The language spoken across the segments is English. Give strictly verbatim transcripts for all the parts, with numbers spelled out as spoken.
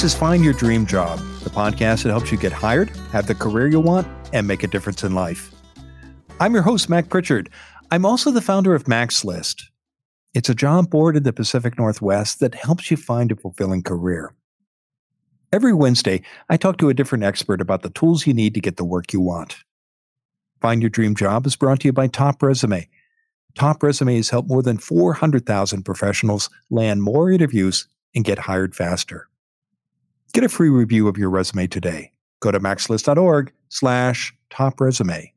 This is Find Your Dream Job, the podcast that helps you get hired, have the career you want, and make a difference in life. I'm your host, Mac Pritchard. I'm also the founder of Mac's List. It's a job board in the Pacific Northwest that helps you find a fulfilling career. Every Wednesday, I talk to a different expert about the tools you need to get the work you want. Find Your Dream Job is brought to you by Top Resume. Top Resume has helped more than four hundred thousand professionals land more interviews and get hired faster. Get a free review of your resume today. Go to maxlist.org slash top resume.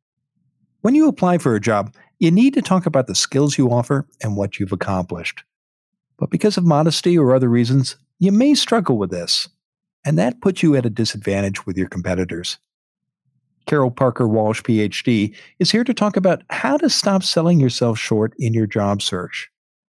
When you apply for a job, you need to talk about the skills you offer and what you've accomplished. But because of modesty or other reasons, you may struggle with this, and that puts you at a disadvantage with your competitors. Carol Parker Walsh, P H D, is here to talk about how to stop selling yourself short in your job search.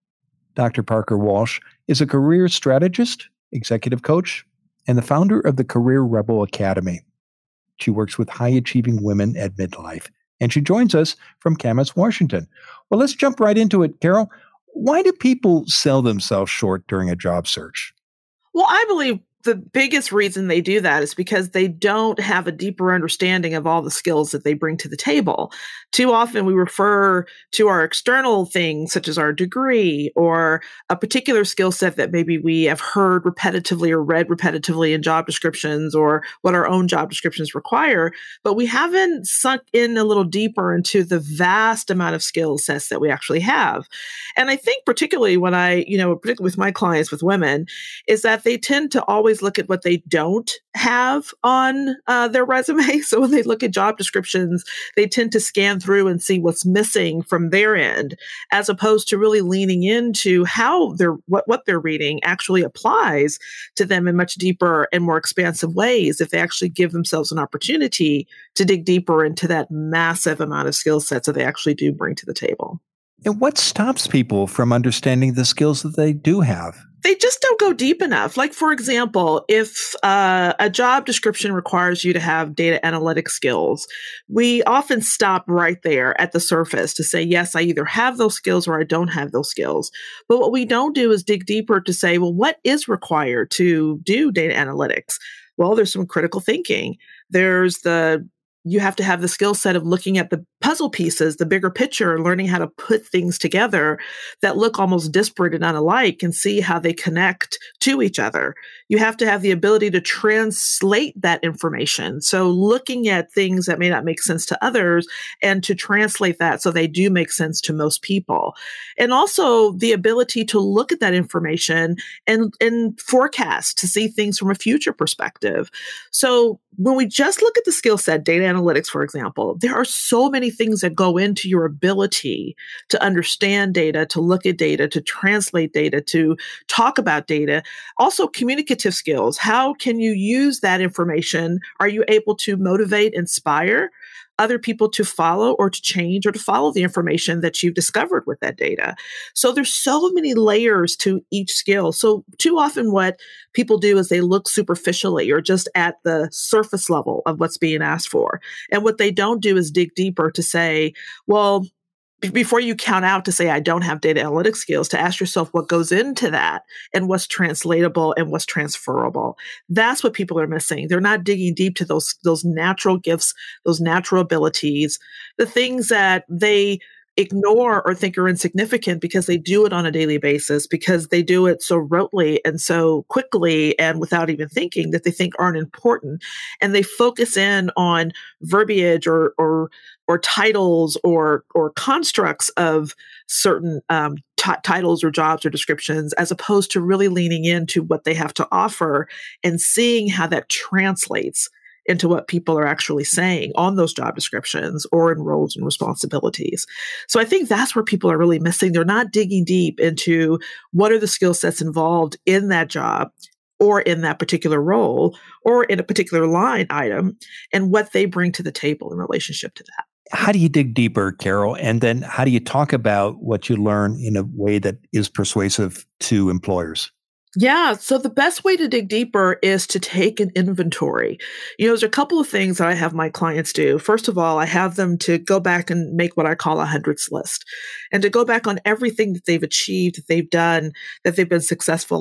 Doctor Parker Walsh is a career strategist, executive coach, and the founder of the Career Rebel Academy. She works with high-achieving women at midlife, and she joins us from Camas, Washington. Well, let's jump right into it, Carol. Why do people sell themselves short during a job search? Well, I believe the biggest reason they do that is because they don't have a deeper understanding of all the skills that they bring to the table. Too often we refer to our external things, such as our degree or a particular skill set that maybe we have heard repetitively or read repetitively in job descriptions or what our own job descriptions require, but we haven't sunk in a little deeper into the vast amount of skill sets that we actually have. And I think particularly when I, you know, particularly with my clients, with women, is that they tend to always look at what they don't have on uh, their resume. So when they look at job descriptions, they tend to scan through and see what's missing from their end, as opposed to really leaning into how they're what, what they're reading actually applies to them in much deeper and more expansive ways if they actually give themselves an opportunity to dig deeper into that massive amount of skill sets that they actually do bring to the table. And what stops people from understanding the skills that they do have? They just don't go deep enough. Like, for example, if uh, a job description requires you to have data analytic skills, we often stop right there at the surface to say, yes, I either have those skills or I don't have those skills. But what we don't do is dig deeper to say, well, what is required to do data analytics? Well, there's some critical thinking. There's the You have to have the skill set of looking at the puzzle pieces, the bigger picture, and learning how to put things together that look almost disparate and unalike and see how they connect to each other. You have to have the ability to translate that information. So looking at things that may not make sense to others and to translate that so they do make sense to most people. And also the ability to look at that information and, and forecast to see things from a future perspective. So when we just look at the skill set, data analytics, for example, there are so many things that go into your ability to understand data, to look at data, to translate data, to talk about data. Also, communicative skills. How can you use that information? Are you able to motivate, inspire other people to follow or to change or to follow the information that you've discovered with that data? So there's so many layers to each skill. So too often what people do is they look superficially or just at the surface level of what's being asked for. And what they don't do is dig deeper to say, well, before you count out to say, I don't have data analytics skills, to ask yourself what goes into that and what's translatable and what's transferable. That's what people are missing. They're not digging deep to those, those natural gifts, those natural abilities, the things that they ignore or think are insignificant because they do it on a daily basis, because they do it so rotely and so quickly and without even thinking that they think aren't important. And they focus in on verbiage or or or titles or or constructs of certain um, t- titles or jobs or descriptions, as opposed to really leaning into what they have to offer and seeing how that translates into what people are actually saying on those job descriptions or in roles and responsibilities. So I think that's where people are really missing. They're not digging deep into what are the skill sets involved in that job or in that particular role or in a particular line item and what they bring to the table in relationship to that. How do you dig deeper, Carol? And then how do you talk about what you learn in a way that is persuasive to employers? Yeah. So the best way to dig deeper is to take an inventory. You know, there's a couple of things that I have my clients do. First of all, I have them to go back and make what I call a hundreds list and to go back on everything that they've achieved, that they've done, that they've been successful at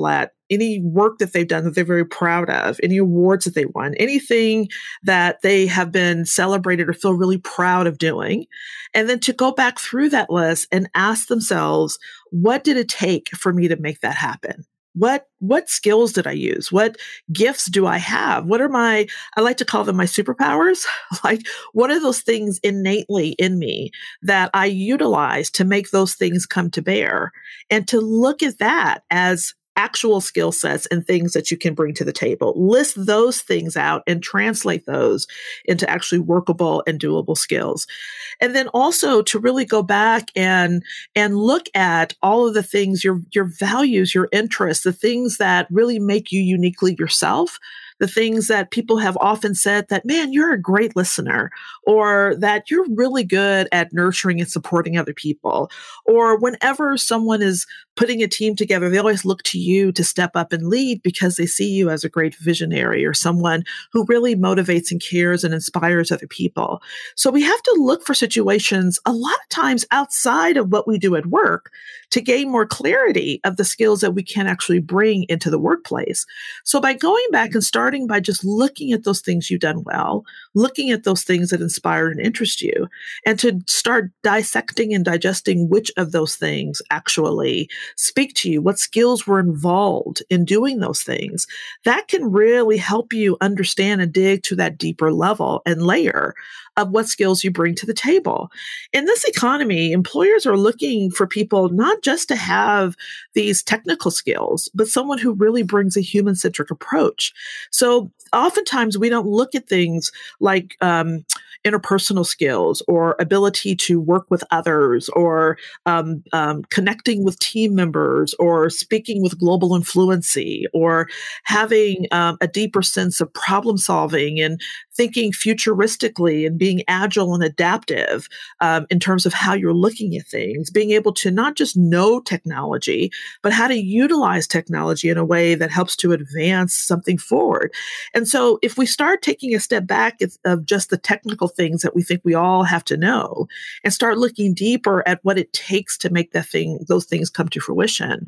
any work that they've done that they're very proud of, any awards that they won, anything that they have been celebrated or feel really proud of doing. And then to go back through that list and ask themselves, what did it take for me to make that happen? What what skills did I use? What gifts do I have? What are my, I like to call them my superpowers. Like, what are those things innately in me that I utilize to make those things come to bear? And to look at that as actual skill sets and things that you can bring to the table. List those things out and translate those into actually workable and doable skills. And then also to really go back and, and look at all of the things, your, your values, your interests, the things that really make you uniquely yourself. The things that people have often said that, man, you're a great listener, or that you're really good at nurturing and supporting other people. Or whenever someone is putting a team together, they always look to you to step up and lead because they see you as a great visionary or someone who really motivates and cares and inspires other people. So we have to look for situations a lot of times outside of what we do at work to gain more clarity of the skills that we can actually bring into the workplace. So by going back and starting by just looking at those things you've done well, looking at those things that inspire and interest you, and to start dissecting and digesting which of those things actually speak to you, what skills were involved in doing those things, that can really help you understand and dig to that deeper level and layer of what skills you bring to the table. In this economy, employers are looking for people not just to have these technical skills, but someone who really brings a human-centric approach. So oftentimes we don't look at things like um, interpersonal skills or ability to work with others or um, um, connecting with team members or speaking with global influency or having um, a deeper sense of problem solving and thinking futuristically and being agile and adaptive um, in terms of how you're looking at things, being able to not just know technology, but how to utilize technology in a way that helps to advance something forward. And so if we start taking a step back of just the technical things that we think we all have to know and start looking deeper at what it takes to make that thing, those things come to fruition,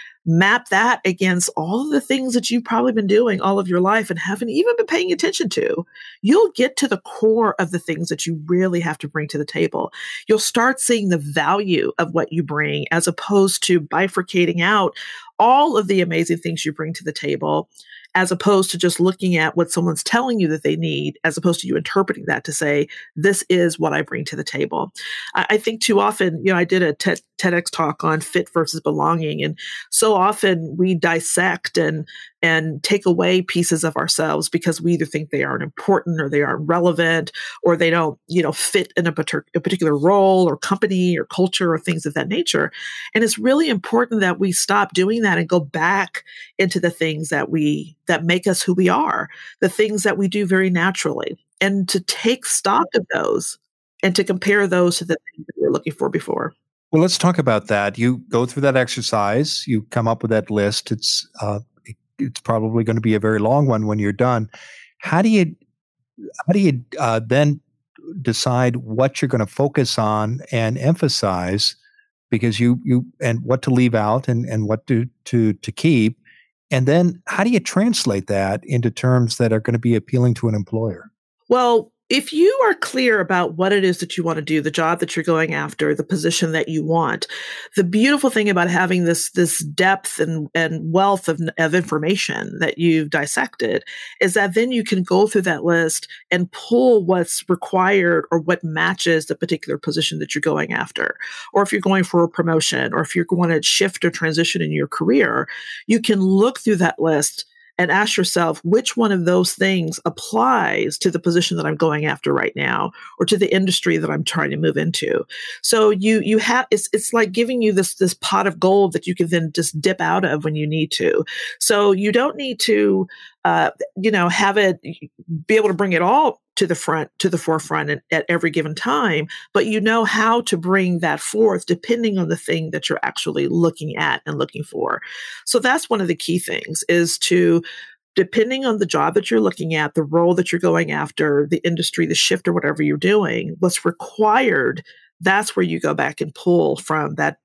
map that against all of the things that you've probably been doing all of your life and haven't even been paying attention to, you'll get to the core of the things that you really have to bring to the table. You'll start seeing the value of what you bring as opposed to bifurcating out all of the amazing things you bring to the table, as opposed to just looking at what someone's telling you that they need, as opposed to you interpreting that to say, this is what I bring to the table. I, I think too often, you know, I did a TED, TEDx talk on fit versus belonging. And so often we dissect and, and take away pieces of ourselves because we either think they aren't important or they aren't relevant or they don't, you know, fit in a, pater- a particular role or company or culture or things of that nature. And it's really important that we stop doing that and go back into the things that we, that make us who we are, the things that we do very naturally, and to take stock of those and to compare those to the things that we were looking for before. Well, let's talk about that. You go through that exercise, you come up with that list. It's, uh, it, it's probably going to be a very long one when you're done. How do you, how do you uh, then decide what you're going to focus on and emphasize, because you, you, and what to leave out and, and what to, to, to keep? And then how do you translate that into terms that are going to be appealing to an employer? Well, if you are clear about what it is that you want to do, the job that you're going after, the position that you want, the beautiful thing about having this, this depth and, and wealth of, of information that you've dissected is that then you can go through that list and pull what's required or what matches the particular position that you're going after. Or if you're going for a promotion, or if you're going to shift or transition in your career, you can look through that list and ask yourself which one of those things applies to the position that I'm going after right now, or to the industry that I'm trying to move into. So you you have it's it's like giving you this this pot of gold that you can then just dip out of when you need to. So you don't need to uh, you know have it be able to bring it all to the front, to the forefront at, at every given time, but you know how to bring that forth depending on the thing that you're actually looking at and looking for. So that's one of the key things, is to, depending on the job that you're looking at, the role that you're going after, the industry, the shift, or whatever you're doing, what's required, that's where you go back and pull from that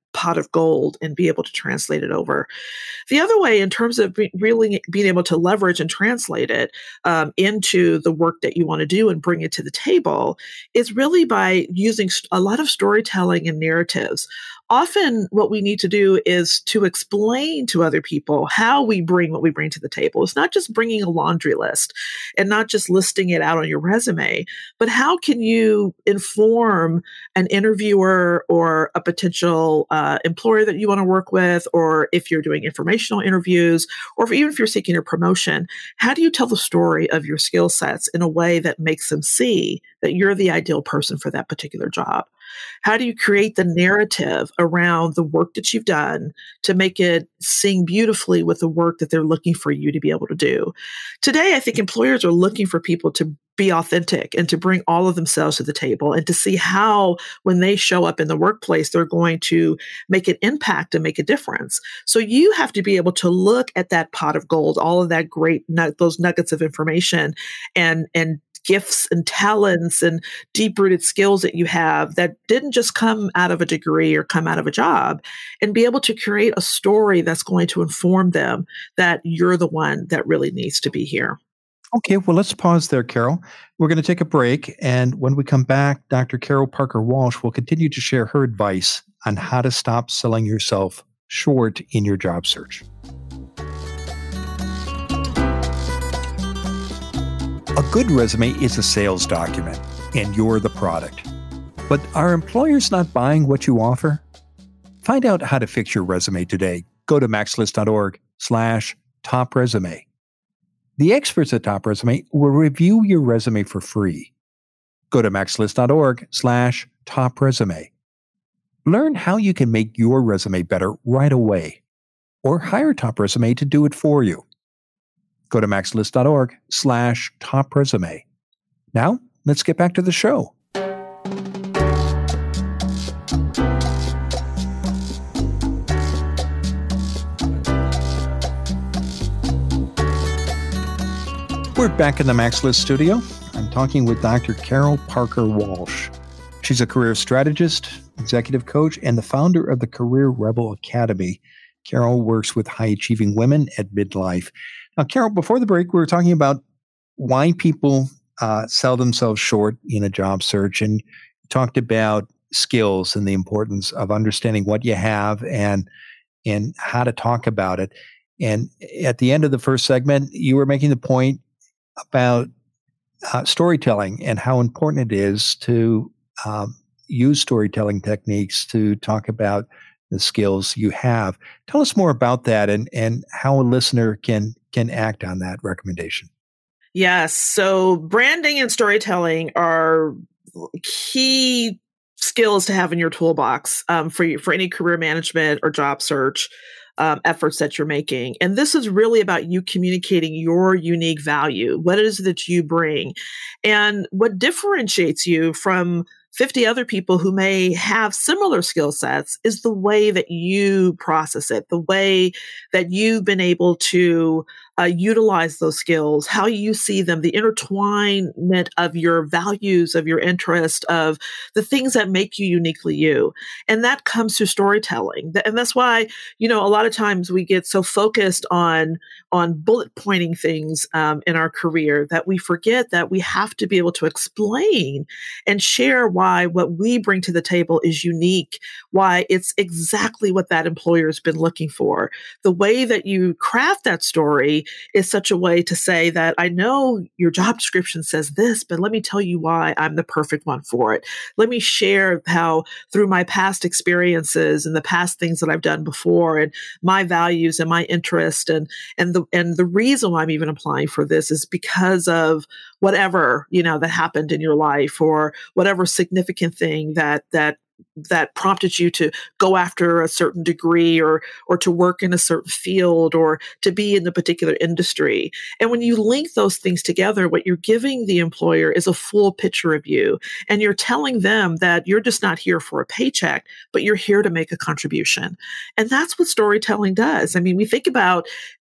pot of gold and be able to translate it over. The other way, in terms of be, really being able to leverage and translate it um, into the work that you want to do and bring it to the table, is really by using a lot of storytelling and narratives. Often what we need to do is to explain to other people how we bring what we bring to the table. It's not just bringing a laundry list and not just listing it out on your resume, but how can you inform an interviewer or a potential uh, employer that you want to work with, or if you're doing informational interviews, or if, even if you're seeking a promotion, how do you tell the story of your skill sets in a way that makes them see that you're the ideal person for that particular job? How do you create the narrative around the work that you've done to make it sing beautifully with the work that they're looking for you to be able to do? Today, I think employers are looking for people to be authentic and to bring all of themselves to the table and to see how, when they show up in the workplace, they're going to make an impact and make a difference. So you have to be able to look at that pot of gold, all of that great, those nuggets of information and, and gifts and talents and deep-rooted skills that you have that didn't just come out of a degree or come out of a job, and be able to create a story that's going to inform them that you're the one that really needs to be here. Okay, well, let's pause there, Carol. We're going to take a break, and when we come back, Doctor Carol Parker Walsh will continue to share her advice on how to stop selling yourself short in your job search. A good resume is a sales document, and you're the product. But are employers not buying what you offer? Find out how to fix your resume today. Go to maxlist.org slash top resume. The experts at Top Resume will review your resume for free. Go to maxlist.org slash top resume. Learn how you can make your resume better right away, or hire Top Resume to do it for you. Go to maxlist.org slash top resume. Now, let's get back to the show. We're back in the Max List studio. I'm talking with Doctor Carol Parker Walsh. She's a career strategist, executive coach, and the founder of the Career Rebel Academy. Carol works with high-achieving women at midlife. Now, Carol, before the break, we were talking about why people uh, sell themselves short in a job search, and talked about skills and the importance of understanding what you have and and how to talk about it. And at the end of the first segment, you were making the point about uh, storytelling and how important it is to um, use storytelling techniques to talk about the skills you have. Tell us more about that and, and how a listener can can act on that recommendation. Yes. So branding and storytelling are key skills to have in your toolbox um, for you, for any career management or job search um, efforts that you're making. And this is really about you communicating your unique value. What it is that you bring, and what differentiates you from fifty other people who may have similar skill sets is the way that you process it, the way that you've been able to uh, utilize those skills, how you see them, the intertwinement of your values, of your interest, of the things that make you uniquely you. And that comes through storytelling. And that's why, you know, a lot of times we get so focused on, on bullet pointing things um, in our career that we forget that we have to be able to explain and share why what we bring to the table is unique, why it's exactly what that employer has been looking for. The way that you craft that story is such a way to say that I know your job description says this, but let me tell you why I'm the perfect one for it. Let me share how through my past experiences and the past things that I've done before and my values and my interest and and the and the reason why I'm even applying for this is because of whatever, you know, that happened in your life or whatever significant thing that that that prompted you to go after a certain degree or or to work in a certain field or to be in a particular industry. And when you link those things together, what you're giving the employer is a full picture of you. And you're telling them that you're just not here for a paycheck, but you're here to make a contribution. And that's what storytelling does. I mean, we think about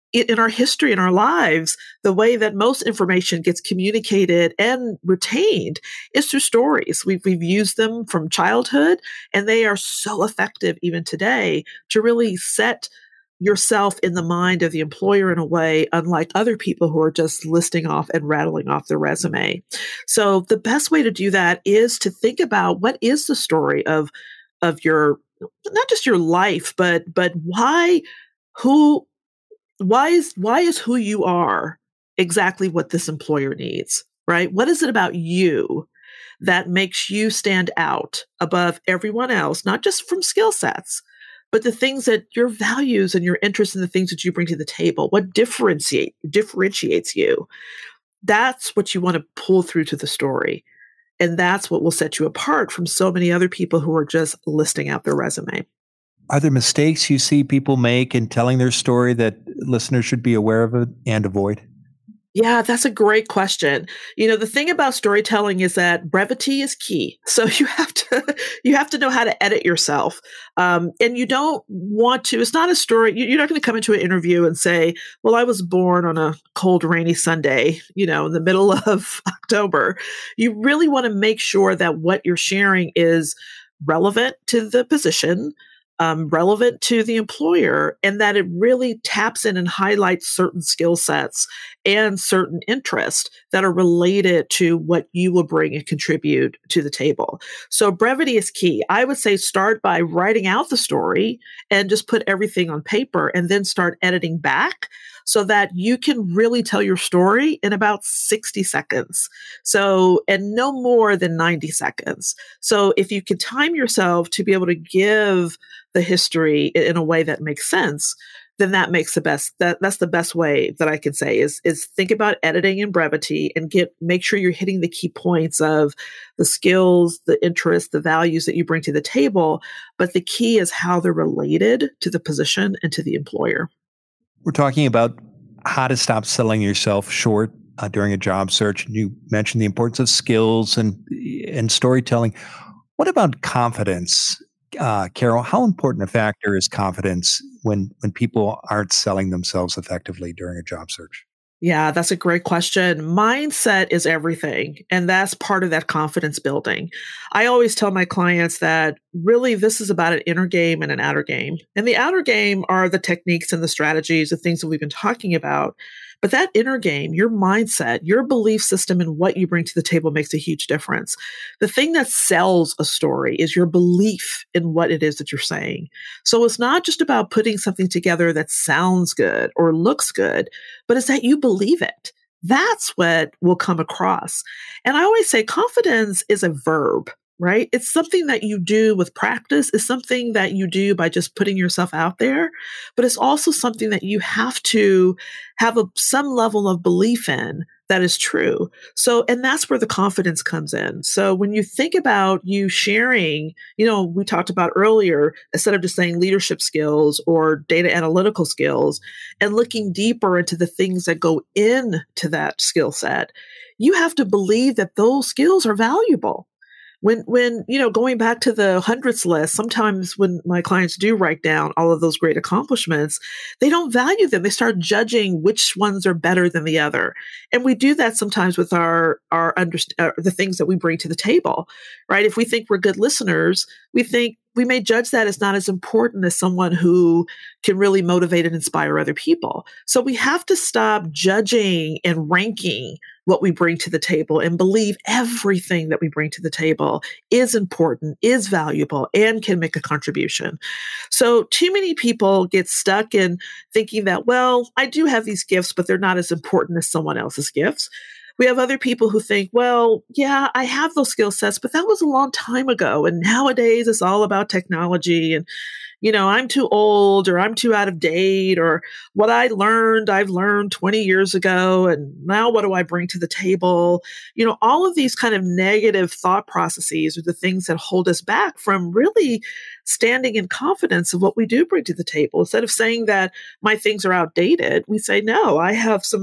in our history, in our lives, the way that most information gets communicated and retained is through stories. We've, we've used them from childhood, and they are so effective even today to really set yourself in the mind of the employer in a way unlike other people who are just listing off and rattling off their resume. So the best way to do that is to think about what is the story of, of your, not just your life, but, but why, who, Why is why is who you are exactly what this employer needs, right? What is it about you that makes you stand out above everyone else, not just from skill sets, but the things that your values and your interests and the things that you bring to the table? What differentiate differentiates you? That's what you want to pull through to the story. And that's what will set you apart from so many other people who are just listing out their resume. Are there mistakes you see people make in telling their story that listeners should be aware of it and avoid? Yeah, that's a great question. You know, the thing about storytelling is that brevity is key. So you have to you have to know how to edit yourself, um, and you don't want to. It's not a story. You're not going to come into an interview and say, "Well, I was born on a cold, rainy Sunday, you know, in the middle of October." You really want to make sure that what you're sharing is relevant to the position, Um, relevant to the employer, and that it really taps in and highlights certain skill sets and certain interests that are related to what you will bring and contribute to the table. So brevity is key. I would say start by writing out the story and just put everything on paper and then start editing back so that you can really tell your story in about sixty seconds. So, and no more than ninety seconds. So if you can time yourself to be able to give the history in a way that makes sense, then that makes the best, that, that's the best way that I can say is, is think about editing in brevity and get, make sure you're hitting the key points of the skills, the interests, the values that you bring to the table. But the key is how they're related to the position and to the employer. We're talking about how to stop selling yourself short uh, during a job search. And you mentioned the importance of skills and, and storytelling. What about confidence? Uh, Carol, how important a factor is confidence when when people aren't selling themselves effectively during a job search? Yeah, that's a great question. Mindset is everything. And that's part of that confidence building. I always tell my clients that really this is about an inner game and an outer game. And the outer game are the techniques and the strategies, the things that we've been talking about. But that inner game, your mindset, your belief system, and what you bring to the table makes a huge difference. The thing that sells a story is your belief in what it is that you're saying. So it's not just about putting something together that sounds good or looks good, but it's that you believe it. That's what will come across. And I always say confidence is a verb, right? It's something that you do with practice. It's something that you do by just putting yourself out there, but it's also something that you have to have a, some level of belief in that is true. So, and that's where the confidence comes in. So when you think about you sharing, you know, we talked about earlier, instead of just saying leadership skills or data analytical skills and looking deeper into the things that go into that skill set, you have to believe that those skills are valuable. When, when, you know, going back to the hundreds list, sometimes when my clients do write down all of those great accomplishments, they don't value them. They start judging which ones are better than the other. And we do that sometimes with our, our, underst- uh, the things that we bring to the table, right? If we think we're good listeners, we think we may judge that as not as important as someone who can really motivate and inspire other people. So we have to stop judging and ranking what we bring to the table and believe everything that we bring to the table is important, is valuable, and can make a contribution. So too many people get stuck in thinking that, well, I do have these gifts, but they're not as important as someone else's gifts. We have other people who think, well, yeah, I have those skill sets, but that was a long time ago. And nowadays it's all about technology and, you know, I'm too old or I'm too out of date or what I learned, I've learned twenty years ago. And now what do I bring to the table? You know, all of these kind of negative thought processes are the things that hold us back from really standing in confidence of what we do bring to the table. Instead of saying that my things are outdated, we say, no, I have some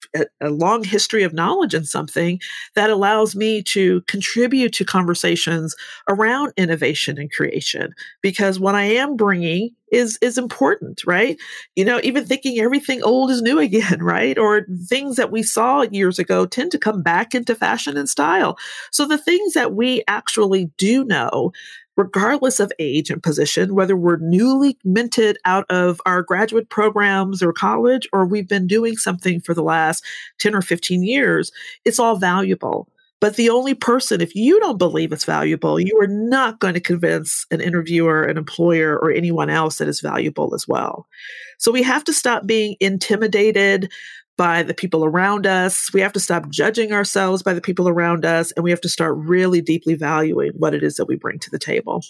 a, a long history of knowledge in something that allows me to contribute to conversations around innovation and creation, because what I am bringing is is important, right? You know, even thinking everything old is new again, right? Or things that we saw years ago tend to come back into fashion and style. So the things that we actually do know, regardless of age and position, whether we're newly minted out of our graduate programs or college, or we've been doing something for the last ten or fifteen years, it's all valuable. But the only person, if you don't believe it's valuable, you are not going to convince an interviewer, an employer, or anyone else that it's valuable as well. So we have to stop being intimidated by the people around us. We have to stop judging ourselves by the people around us, and we have to start really deeply valuing what it is that we bring to the table.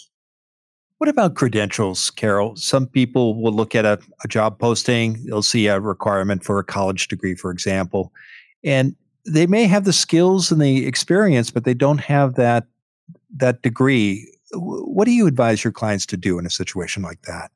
What about credentials, Carol? Some people will look at a, a job posting, they'll see a requirement for a college degree, for example, and they may have the skills and the experience, but they don't have that that degree. What do you advise your clients to do in a situation like that?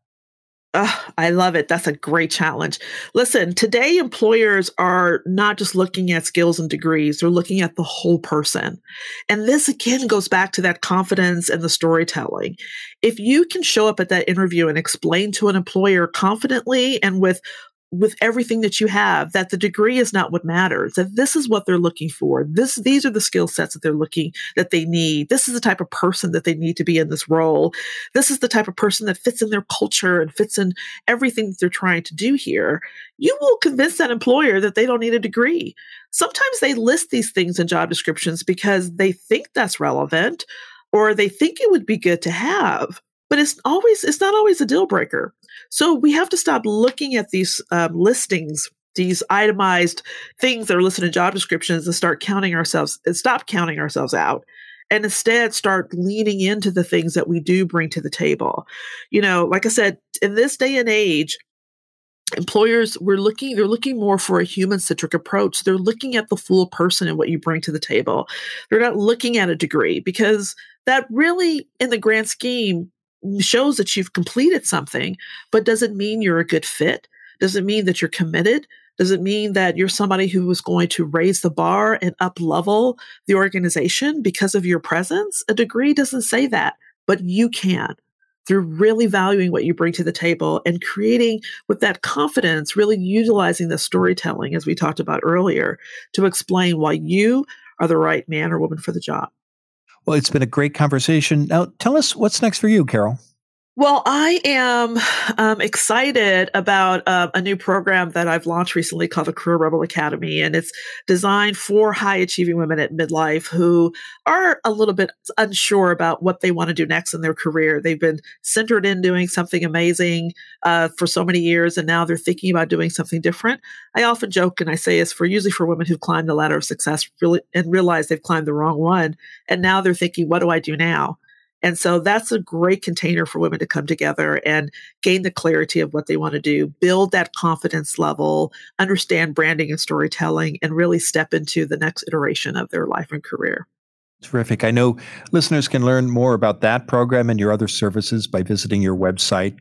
Oh, I love it. That's a great challenge. Listen, today employers are not just looking at skills and degrees, they're looking at the whole person. And this again goes back to that confidence and the storytelling. If you can show up at that interview and explain to an employer confidently and with with everything that you have, that the degree is not what matters, that this is what they're looking for. This, these are the skill sets that they're looking, that they need. This is the type of person that they need to be in this role. This is the type of person that fits in their culture and fits in everything that they're trying to do here. You will convince that employer that they don't need a degree. Sometimes they list these things in job descriptions because they think that's relevant or they think it would be good to have. But it's always, it's not always a deal breaker. So we have to stop looking at these um, listings, these itemized things that are listed in job descriptions, and start counting ourselves, and stop counting ourselves out, and instead start leaning into the things that we do bring to the table. You know, like I said, in this day and age, employers, we're looking, they're looking more for a human-centric approach. They're looking at the full person and what you bring to the table. They're not looking at a degree, because that really, in the grand scheme, shows that you've completed something, but doesn't mean you're a good fit. Doesn't mean that you're committed. Doesn't mean that you're somebody who is going to raise the bar and up level the organization because of your presence. A degree doesn't say that, but you can, through really valuing what you bring to the table and creating with that confidence, really utilizing the storytelling, as we talked about earlier, to explain why you are the right man or woman for the job. Well, it's been a great conversation. Now, tell us what's next for you, Carol. Well, I am um, excited about uh, a new program that I've launched recently called the Career Rebel Academy, and it's designed for high-achieving women at midlife who are a little bit unsure about what they want to do next in their career. They've been centered in doing something amazing uh, for so many years, and now they're thinking about doing something different. I often joke and I say it's for usually for women who've climbed the ladder of success really, and realize they've climbed the wrong one, and now they're thinking, what do I do now? And so that's a great container for women to come together and gain the clarity of what they want to do, build that confidence level, understand branding and storytelling, and really step into the next iteration of their life and career. Terrific. I know listeners can learn more about that program and your other services by visiting your website,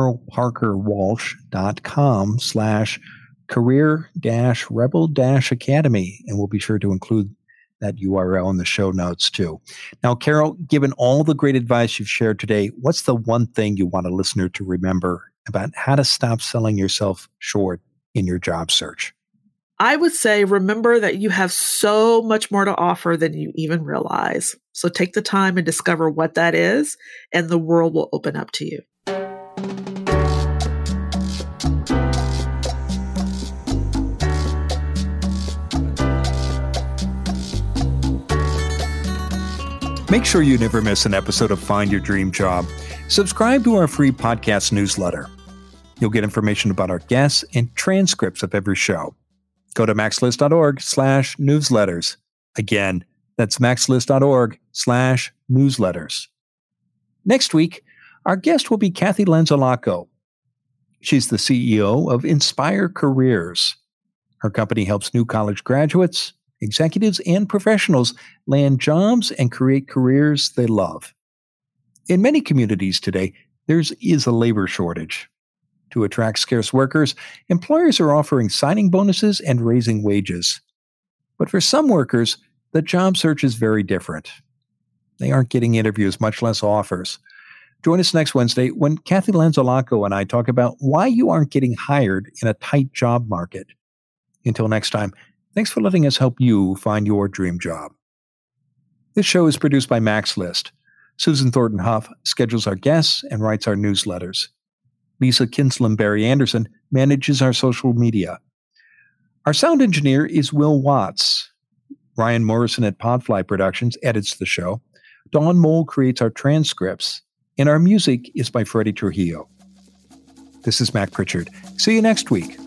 carolparkerwalsh.com slash career dash rebel dash academy. And we'll be sure to include that U R L in the show notes too. Now, Carol, given all the great advice you've shared today, what's the one thing you want a listener to remember about how to stop selling yourself short in your job search? I would say, remember that you have so much more to offer than you even realize. So take the time and discover what that is, and the world will open up to you. Make sure you never miss an episode of Find Your Dream Job. Subscribe to our free podcast newsletter. You'll get information about our guests and transcripts of every show. Go to maxlist.org slash newsletters. Again, that's maxlist.org slash newsletters. Next week, our guest will be Kathy Lanzalaco. She's the C E O of Inspire Careers. Her company helps new college graduates, executives, and professionals land jobs and create careers they love. In many communities today, there is a labor shortage. To attract scarce workers, employers are offering signing bonuses and raising wages. But for some workers, the job search is very different. They aren't getting interviews, much less offers. Join us next Wednesday when Kathy Lanzalaco and I talk about why you aren't getting hired in a tight job market. Until next time, thanks for letting us help you find your dream job. This show is produced by Max List. Susan Thornton Huff schedules our guests and writes our newsletters. Lisa Kinsler-Barry Anderson manages our social media. Our sound engineer is Will Watts. Ryan Morrison at Podfly Productions edits the show. Dawn Mole creates our transcripts. And our music is by Freddie Trujillo. This is Mac Pritchard. See you next week